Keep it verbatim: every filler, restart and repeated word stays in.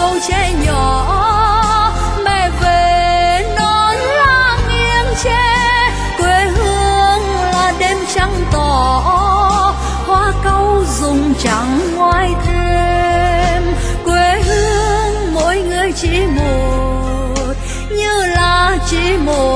câu trẻ nhỏ, mẹ về non lá nghiêng tre, quê hương là đêm trăng tỏ, hoa cau rụng chẳng ngoài thêm. Quê hương mỗi người chỉ một, như là chỉ một